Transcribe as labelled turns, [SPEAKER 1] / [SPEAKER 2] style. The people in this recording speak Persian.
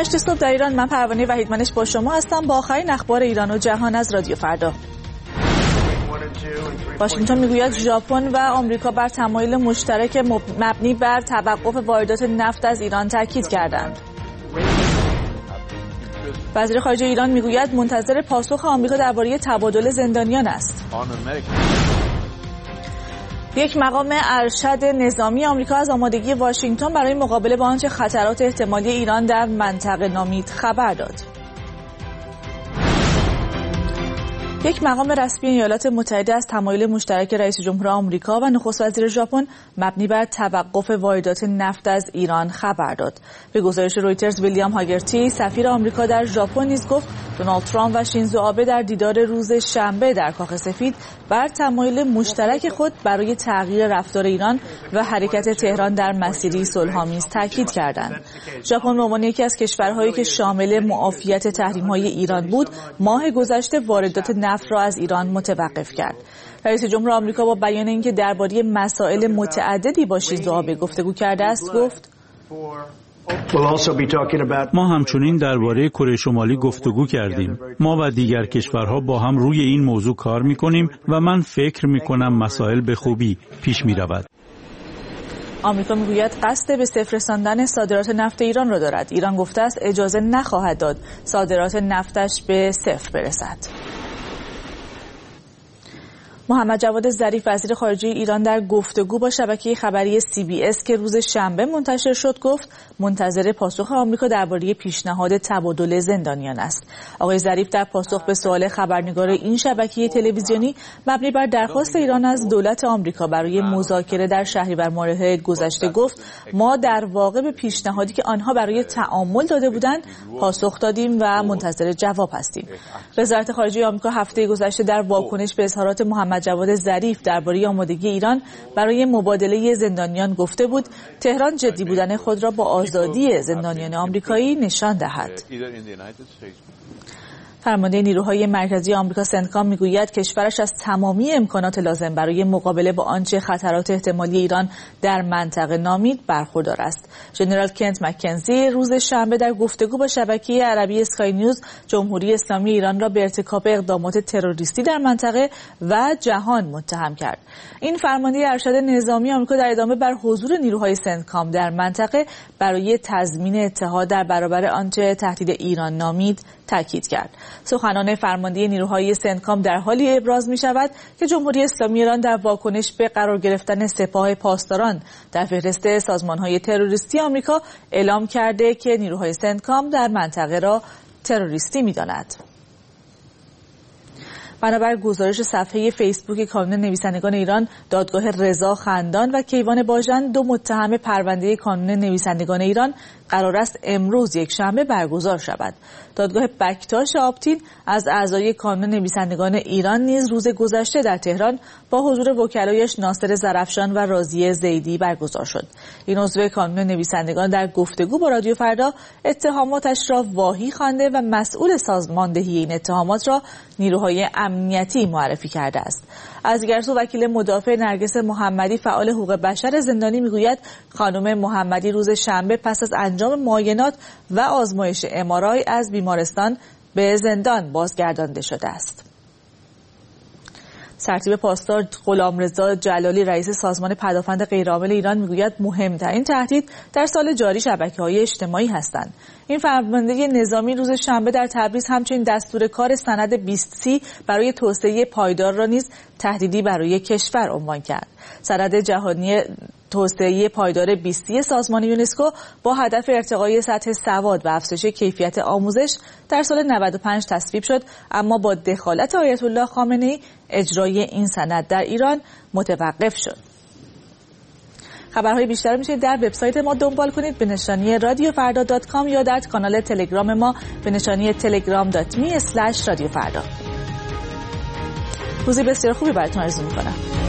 [SPEAKER 1] 8 صبح در ایران. من پروانه وحیدمنش با شما هستم با آخرین اخبار ایران و جهان از رادیو فردا. واشنگتن میگوید ژاپن و آمریکا بر تمایل مشترک مبنی بر توقف واردات نفت از ایران تاکید کردند. وزیر خارجه ایران میگوید منتظر پاسخ آمریکا درباره تبادل زندانیان است. یک مقام ارشد نظامی آمریکا از آمادگی واشنگتن برای مقابله با آنچه خطرات احتمالی ایران در منطقه نامید خبر داد. یک مقام رسمی ایالات متحده از تمایل مشترک رئیس جمهور آمریکا و نخست وزیر ژاپن مبنی بر توقف واردات نفت از ایران خبر داد. به گزارش رویترز ویلیام هاگرتی سفیر آمریکا در ژاپن نیز گفت دونالد ترامپ و شینزو آبه در دیدار روز شنبه در کاخ سفید بر تمایل مشترک خود برای تغییر رفتار ایران و حرکت تهران در مسیری صلح‌آمیز تاکید کردند. ژاپن به عنوان یکی از کشورهایی که شامل معافیت تحریم‌های ایران بود، ماه گذشته واردات نفت را از ایران متوقف کرد. رئیس جمهور آمریکا با بیان اینکه درباره مسائل متعددی با شینزو آبه گفتگو کرده است گفت
[SPEAKER 2] ما همچنین درباره کره شمالی گفتگو کردیم. ما و دیگر کشورها با هم روی این موضوع کار می‌کنیم و من فکر می‌کنم مسائل به خوبی پیش می‌رود.
[SPEAKER 1] آمریکا میگوید قصد به صفر رساندن صادرات نفت ایران را دارد. ایران گفته است اجازه نخواهد داد صادرات نفتش به صفر برسد. محمد جواد ظریف وزیر خارجه ایران در گفتگو با شبکه خبری CBS که روز شنبه منتشر شد گفت منتظر پاسخ آمریکا درباره پیشنهاد تبادل زندانیان است. آقای ظریف در پاسخ به سوال خبرنگار این شبکه تلویزیونی مبنی بر درخواست ایران از دولت آمریکا برای مذاکره در شهریور ماه گذشته گفت ما در واقع به پیشنهادی که آنها برای تعامل داده بودند پاسخ دادیم و منتظر جواب هستیم. وزارت خارجه آمریکا هفته گذشته در واکنش به اظهارات محمد جواد ظریف درباره آمادگی ایران برای مبادله زندانیان گفته بود تهران جدی بودن خود را با آزادی زندانیان آمریکایی نشان دهد. فرمانده نیروهای مرکزی آمریکا سنتکام میگوید کشورش از تمامی امکانات لازم برای مقابله با آنچه خطرات احتمالی ایران در منطقه نامید برخوردار است. ژنرال کنت مکنزی روز شنبه در گفتگو با شبکه عربی اسکای نیوز جمهوری اسلامی ایران را به ارتکاب اقدامات تروریستی در منطقه و جهان متهم کرد. این فرمانده ارشد نظامی آمریکا در ادامه بر حضور نیروهای سنتکام در منطقه برای تضمین اتحاد در برابر آنچه تهدید ایران نامید تاکید کرد. سخنان فرمانده نیروهای سنتکام در حالی ابراز می شود که جمهوری اسلامی ایران در واکنش به قرار گرفتن سپاه پاسداران در فهرست سازمان‌های تروریستی آمریکا اعلام کرده که نیروهای سنتکام در منطقه را تروریستی می‌داند. بنابر گزارش صفحه فیسبوک کانون نویسندگان ایران، دادگاه رضا خندان و کیوان باژن دو متهم پرونده کانون نویسندگان ایران قرار است امروز یکشنبه برگزار شود. دادگاه بکتاش آبتین از اعضای کانون نویسندگان ایران نیز روز گذشته در تهران با حضور وکلایش ناصر زرفشان و راضیه زیدی برگزار شد. این عضو کانون نویسندگان در گفتگو با رادیو فردا اتهاماتش را واهی خوانده و مسئول سازماندهی این اتهامات را نیروهای امنیتی معرفی کرده است. از دیگر سو وکیل مدافع نرگس محمدی فعال حقوق بشر زندانی میگوید خانم محمدی روز شنبه پس از انجام معاینات و آزمایش MRI از بیمارستان به زندان بازگردانده شده است. سرتیپ پاسدار غلامرضا جلالی رئیس سازمان پدافند غیرعامل ایران میگوید مهمترین تهدید در سال جاری شبکه‌های اجتماعی هستند. این فرمانده نظامی روز شنبه در تبریز همچنین دستور کار سند 20C برای توسعه پایدار را نیز تهدیدی برای کشور عنوان کرد. سند جهانی توسعه پایدار 20 سازمان یونسکو با هدف ارتقای سطح سواد و افزایش کیفیت آموزش در سال 95 تصویب شد، اما با دخالت آیت الله خامنه‌ای اجرای این سند در ایران متوقف شد. خبرهای بیشتر میشه در وبسایت ما دنبال کنید به نشانی radiofarda.com یا در کانال تلگرام ما به نشانی telegram.me/radiofarda. روزی بسیار خوبی براتون آرزو می‌کنم.